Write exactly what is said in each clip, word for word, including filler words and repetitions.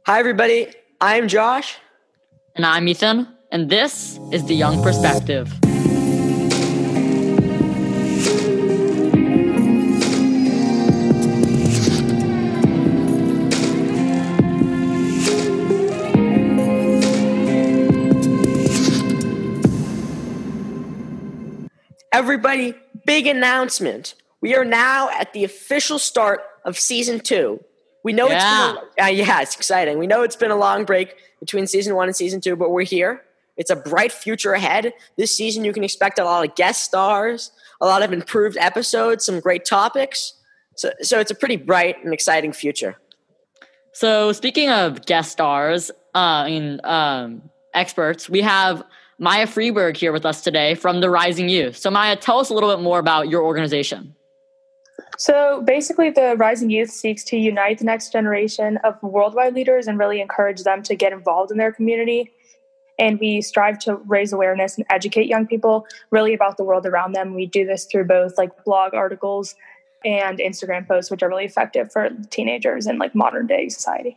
Hi, everybody. I'm Josh. And I'm Ethan, and this is The Young Perspective. Everybody, big announcement. We are now at the official start of season two. We know Yeah. it's been a, uh, yeah, it's exciting. We know it's been a long break between season one and season two, but we're here. It's a bright future ahead. This season, you can expect a lot of guest stars, a lot of improved episodes, some great topics. So, so it's a pretty bright and exciting future. So speaking of guest stars, uh, I mean, um, experts, we have Maya Freeberg here with us today from the Rising Youth. So Maya, tell us a little bit more about your organization. So basically, the Rising Youth seeks to unite the next generation of worldwide leaders and really encourage them to get involved in their community. And we strive to raise awareness and educate young people really about the world around them. We do this through both like blog articles and Instagram posts, which are really effective for teenagers in like modern day society.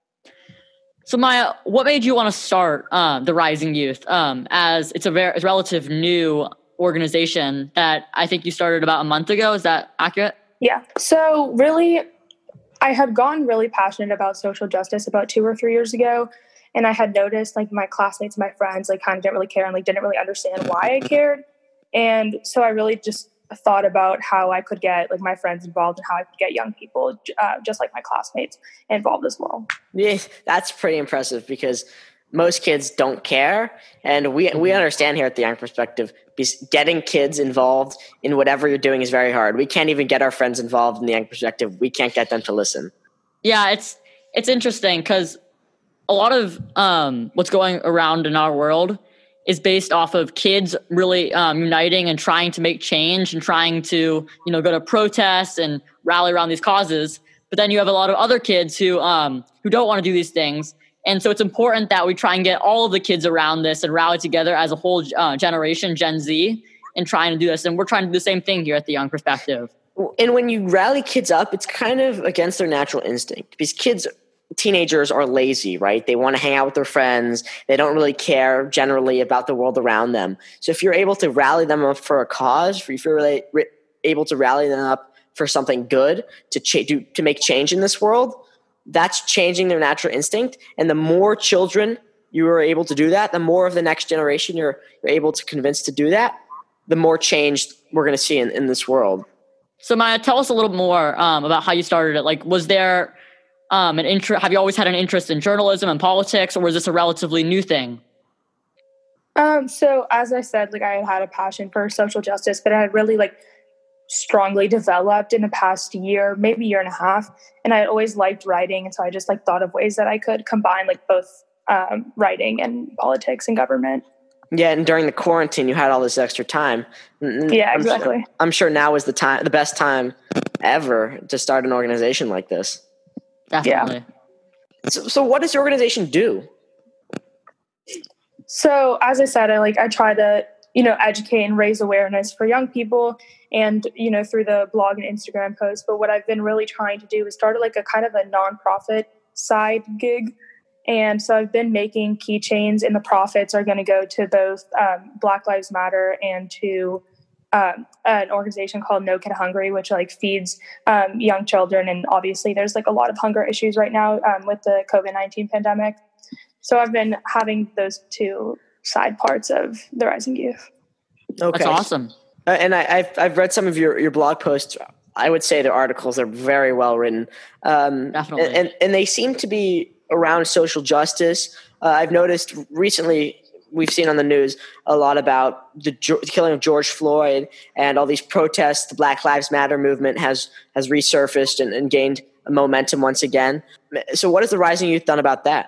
So Maya, what made you want to start uh, the Rising Youth? Um, as it's a very it's a relative new organization that I think you started about a month ago. Is that accurate? Yeah. So really, I had gotten really passionate about social justice about two or three years ago. And I had noticed like my classmates, my friends, like kind of didn't really care and like didn't really understand why I cared. And so I really just thought about how I could get like my friends involved and how I could get young people, uh, just like my classmates, involved as well. Yeah, that's pretty impressive because most kids don't care. And we we understand here at the Young Perspective, getting kids involved in whatever you're doing is very hard. We can't even get our friends involved in the Young Perspective. We can't get them to listen. Yeah, it's it's interesting because a lot of um, what's going around in our world is based off of kids really um, uniting and trying to make change and trying to, you know, go to protests and rally around these causes. But then you have a lot of other kids who um, who don't want to do these things. And so it's important that we try and get all of the kids around this and rally together as a whole uh, generation, Gen Z, and trying to do this. And we're trying to do the same thing here at the Young Perspective. And when you rally kids up, it's kind of against their natural instinct because kids, teenagers are lazy, right? They want to hang out with their friends. They don't really care generally about the world around them. So if you're able to rally them up for a cause, if you're really able to rally them up for something good to ch- do, to make change in this world, that's changing their natural instinct. And the more children you are able to do that, the more of the next generation you're, you're able to convince to do that, the more change we're going to see in, in this world. So Maya, tell us a little more um, about how you started it. Like, was there um, an interest? Have you always had an interest in journalism and politics, or was this a relatively new thing? Um, so as I said, like I had had a passion for social justice, but I had really like strongly developed in the past year, maybe year and a half. And I had always liked writing. And so I just like thought of ways that I could combine like both um, writing and politics and government. Yeah. And during the quarantine, you had all this extra time. Yeah, I'm exactly. Sure, I'm sure now is the time, the best time ever to start an organization like this. Definitely. Yeah. So, so what does your organization do? So as I said, I like, I try to, you know, educate and raise awareness for young people and, you know, through the blog and Instagram posts. But what I've been really trying to do is start like a kind of a nonprofit side gig. And so I've been making keychains and the profits are going to go to both um, Black Lives Matter and to um, an organization called No Kid Hungry, which like feeds um, young children. And obviously there's like a lot of hunger issues right now um, with the covid nineteen pandemic. So I've been having those two side parts of the Rising Youth. Okay. That's awesome. Uh, and I, I've I've read some of your, your blog posts. I would say the articles are very well written. Um, Definitely. And, and, and they seem to be around social justice. Uh, I've noticed recently we've seen on the news a lot about the jo- killing of George Floyd and all these protests. The Black Lives Matter movement has has resurfaced and, and gained momentum once again. So what has the Rising Youth done about that?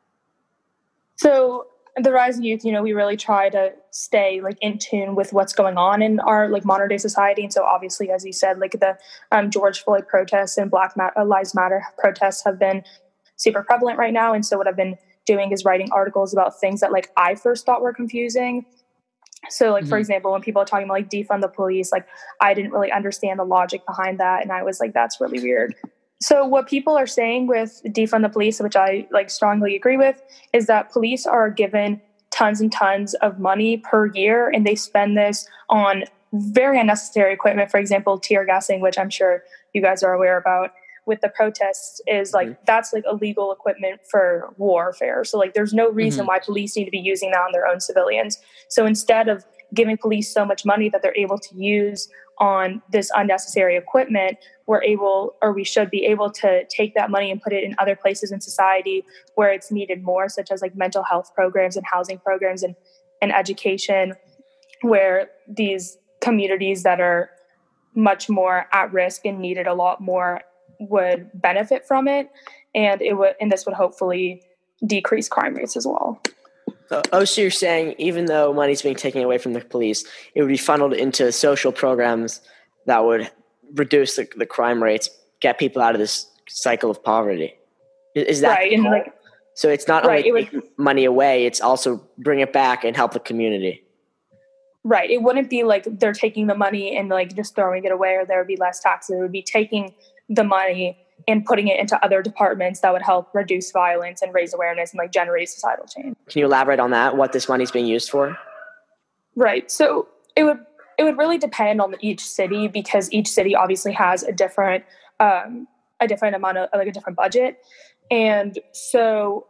So the Rising Youth, you know, we really try to stay like in tune with what's going on in our like modern day society. And so obviously, as you said, like the um, George Floyd protests and Black Ma- Lives Matter protests have been super prevalent right now. And so what I've been doing is writing articles about things that like I first thought were confusing. So like, mm-hmm. for example, when people are talking about like defund the police, like I didn't really understand the logic behind that. And I was like, that's really weird. So what people are saying with defund the police, which I like strongly agree with, is that police are given tons and tons of money per year, and they spend this on very unnecessary equipment. For example, tear gassing, which I'm sure you guys are aware about with the protests, is like mm-hmm. that's like illegal equipment for warfare. So like there's no reason mm-hmm. why police need to be using that on their own civilians. So instead of giving police so much money that they're able to use on this unnecessary equipment, we're able, or we should be able to take that money and put it in other places in society where it's needed more, such as like mental health programs and housing programs and, and education, where these communities that are much more at risk and needed a lot more would benefit from it. And it would, and this would hopefully decrease crime rates as well. So, oh, so you're saying even though money's being taken away from the police, it would be funneled into social programs that would reduce the, the crime rates, get people out of this cycle of poverty. Is that right? And like, so it's not right, only it take would, money away, it's also bring it back and help the community. Right. It wouldn't be like they're taking the money and like just throwing it away, or there would be less taxes. It would be taking the money and putting it into other departments that would help reduce violence and raise awareness and like generate societal change. Can you elaborate on that, what this money is being used for? Right. So it would it would really depend on each city, because each city obviously has a different um, a different amount of like a different budget. And so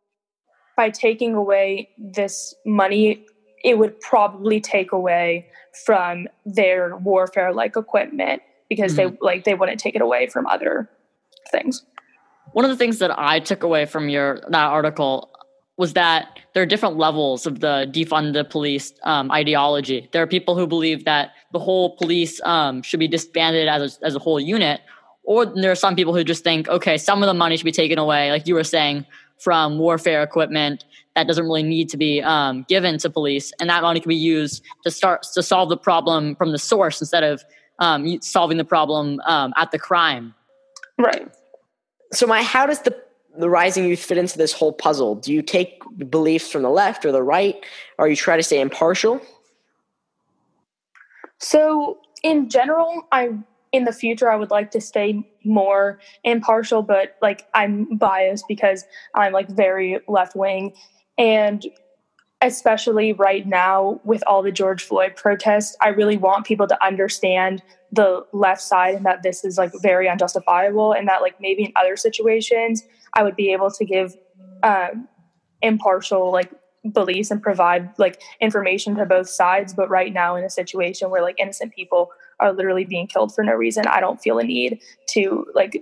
by taking away this money, it would probably take away from their warfare like equipment, because mm-hmm. they like they wouldn't take it away from other things. One of the things that I took away from your that article was that there are different levels of the defund the police um, ideology. There are people who believe that the whole police um, should be disbanded as a, as a whole unit, or there are some people who just think, okay, some of the money should be taken away, like you were saying, from warfare equipment that doesn't really need to be um, given to police, and that money can be used to start to solve the problem from the source instead of um, solving the problem um, at the crime. Right. So, my, how does the the rising youth fit into this whole puzzle? Do you take beliefs from the left or the right, or you try to stay impartial? So, in general, I in the future I would like to stay more impartial, but like I'm biased because I'm like very left wing, and especially right now with all the George Floyd protests, I really want people to understand the left side and that this is like very unjustifiable, and that like maybe in other situations I would be able to give um, impartial like beliefs and provide like information to both sides. But right now in a situation where like innocent people are literally being killed for no reason, I don't feel a need to like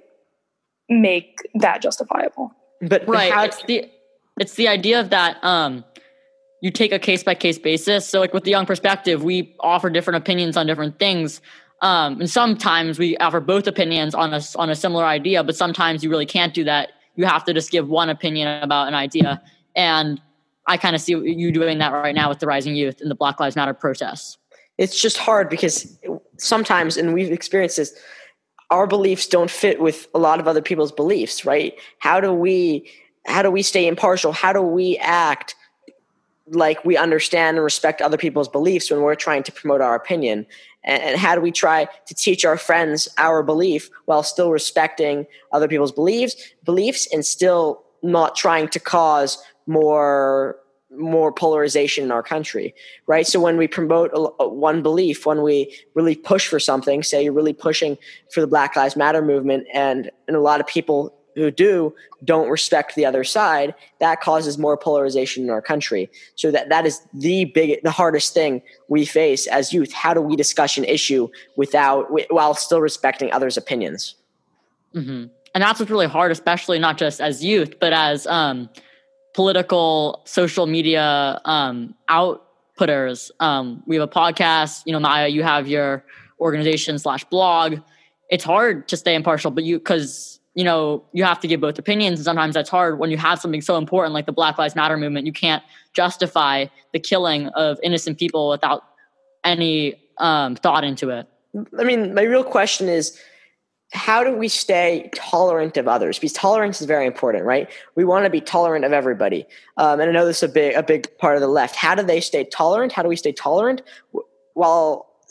make that justifiable. But right, how- it's the it's the idea of that um, you take a case by case basis. So like with the Young Perspective, we offer different opinions on different things. Um, and sometimes we offer both opinions on a, on a similar idea, but sometimes you really can't do that. You have to just give one opinion about an idea. And I kind of see you doing that right now with the Rising Youth and the Black Lives Matter protests. It's just hard because sometimes, and we've experienced this, our beliefs don't fit with a lot of other people's beliefs, right? How do we, how do we stay impartial? How do we act like we understand and respect other people's beliefs when we're trying to promote our opinion? And how do we try to teach our friends our belief while still respecting other people's beliefs, beliefs, and still not trying to cause more more polarization in our country, right? So when we promote a, a, one belief, when we really push for something, say you're really pushing for the Black Lives Matter movement, and, and a lot of people who do don't respect the other side, that causes more polarization in our country. So that that is the big, the hardest thing we face as youth. How do we discuss an issue without, while still respecting others' opinions? Mm-hmm. And that's what's really hard, especially not just as youth, but as um, political social media um, outputters. Um, we have a podcast, you know, Maya, you have your organization slash blog. It's hard to stay impartial, but you, cause you know, you have to give both opinions. And sometimes that's hard when you have something so important like the Black Lives Matter movement. You can't justify the killing of innocent people without any um, thought into it. I mean, my real question is, how do we stay tolerant of others? Because tolerance is very important, right? We want to be tolerant of everybody. Um, and I know this is a big, a big part of the left. How do they stay tolerant? How do we stay tolerant while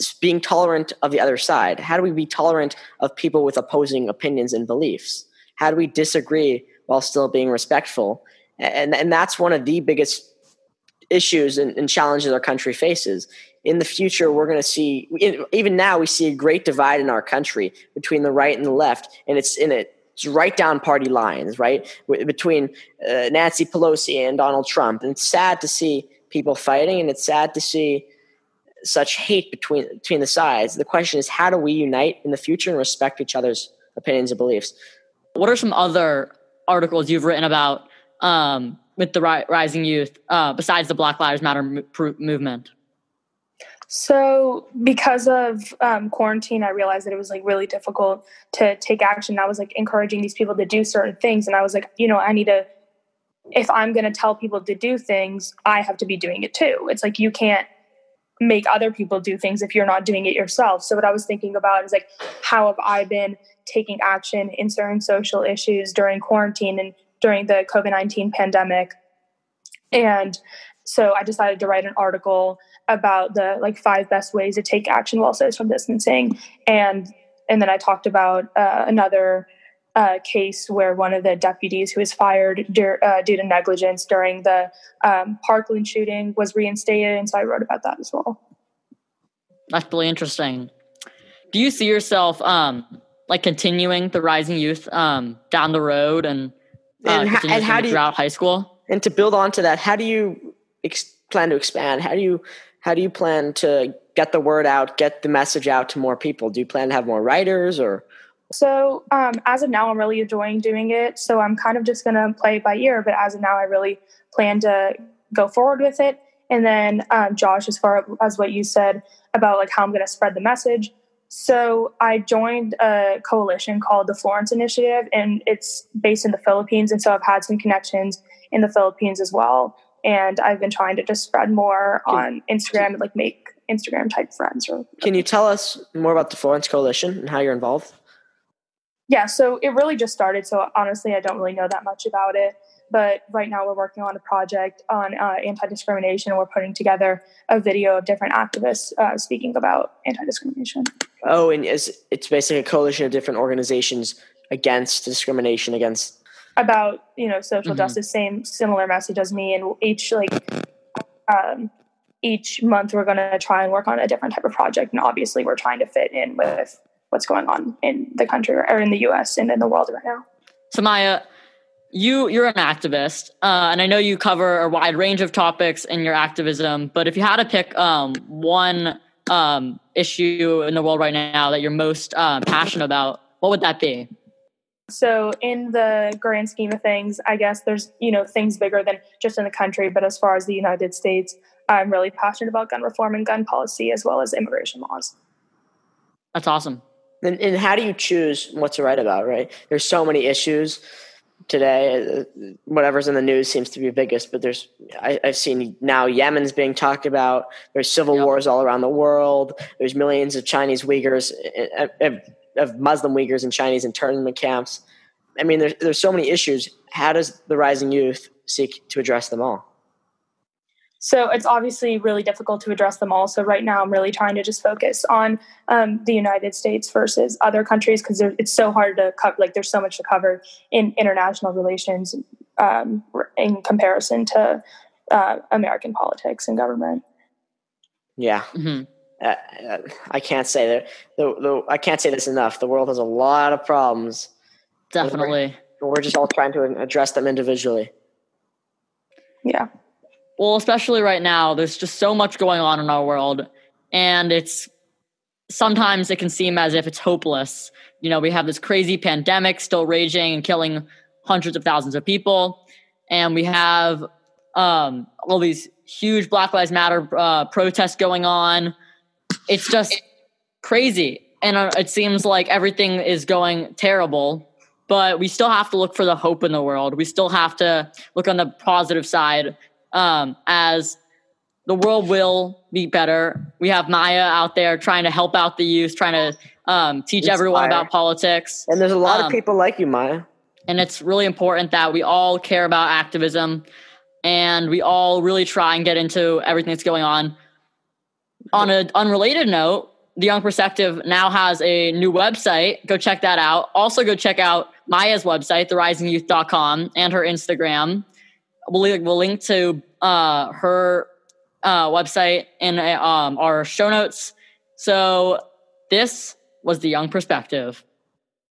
being tolerant of the other side? How do we be tolerant of people with opposing opinions and beliefs? How do we disagree while still being respectful? And, and that's one of the biggest issues and, and challenges our country faces. In the future, we're going to see, even now, we see a great divide in our country between the right and the left, and it's in it. It's right down party lines, right, between uh, Nancy Pelosi and Donald Trump. And it's sad to see people fighting, and it's sad to see such hate between between the sides. The question is, how do we unite in the future and respect each other's opinions and beliefs? What are some other articles you've written about um, with the ri- rising youth, uh, besides the Black Lives Matter m- movement? So because of um, quarantine, I realized that it was like really difficult to take action. I was like encouraging these people to do certain things. And I was like, you know, I need to, if I'm going to tell people to do things, I have to be doing it too. It's like, you can't make other people do things if you're not doing it yourself. So what I was thinking about is like, how have I been taking action in certain social issues during quarantine and during the COVID nineteen pandemic? And so I decided to write an article about the like five best ways to take action while social distancing. And and then I talked about uh, another uh, case where one of the deputies who was fired dur- uh, due to negligence during the um, Parkland shooting was reinstated. And so I wrote about that as well. That's really interesting. Do you see yourself um, like continuing the rising youth um, down the road and, uh, and, ha- and how do you, throughout high school? And to build onto that, how do you ex- plan to expand? How do you How do you plan to get the word out, get the message out to more people? Do you plan to have more writers or? So um, as of now, I'm really enjoying doing it. So I'm kind of just going to play it by ear. But as of now, I really plan to go forward with it. And then um, Josh, as far as what you said about like how I'm going to spread the message. So I joined a coalition called the Florence Initiative, and it's based in the Philippines. And so I've had some connections in the Philippines as well. And I've been trying to just spread more on Instagram and like make Instagram type friends. Or Can you tell us more about the Florence Coalition and how you're involved? Yeah, so it really just started. So honestly, I don't really know that much about it. But right now we're working on a project on uh, anti-discrimination. And we're putting together a video of different activists uh, speaking about anti-discrimination. Oh, and it's, it's basically a coalition of different organizations against discrimination against about, you know, social mm-hmm. justice, same similar message as me. And each like um, each month we're going to try and work on a different type of project. And obviously we're trying to fit in with what's going on in the country or in the U S and in the world right now. So Maya, you, you're an activist, uh, and I know you cover a wide range of topics in your activism, but if you had to pick um, one um, issue in the world right now that you're most uh, passionate about, what would that be? So in the grand scheme of things, I guess there's, you know, things bigger than just in the country. But as far as the United States, I'm really passionate about gun reform and gun policy as well as immigration laws. That's awesome. And, and how do you choose what to write about, right? There's so many issues today. Whatever's in the news seems to be the biggest, but there's, I, I've seen now Yemen's being talked about. There's civil yep. wars all around the world. There's millions of Chinese Uyghurs, uh, uh, of Muslim Uyghurs in Chinese internment camps. I mean, there's, there's so many issues. How does the rising youth seek to address them all? So it's obviously really difficult to address them all. So right now I'm really trying to just focus on um, the United States versus other countries because it's so hard to cover. Like there's so much to cover in international relations um, in comparison to uh, American politics and government. Yeah. Mm-hmm. Uh, I can't say that. The, the, I can't say this enough. The world has a lot of problems. Definitely. We're, we're just all trying to address them individually. Yeah. Well, especially right now, there's just so much going on in our world, and it's sometimes it can seem as if it's hopeless. You know, we have this crazy pandemic still raging and killing hundreds of thousands of people, and we have um, all these huge Black Lives Matter uh, protests going on. It's just crazy. And uh, it seems like everything is going terrible, but we still have to look for the hope in the world. We still have to look on the positive side um, as the world will be better. We have Maya out there trying to help out the youth, trying to um, teach Inspire. everyone about politics. And there's a lot um, of people like you, Maya. And it's really important that we all care about activism and we all really try and get into everything that's going on. On an unrelated note, The Young Perspective now has a new website. Go check that out. Also, go check out Maya's website, the rising youth dot com, and her Instagram. We'll, we'll link to uh, her uh, website in um, our show notes. So this was The Young Perspective.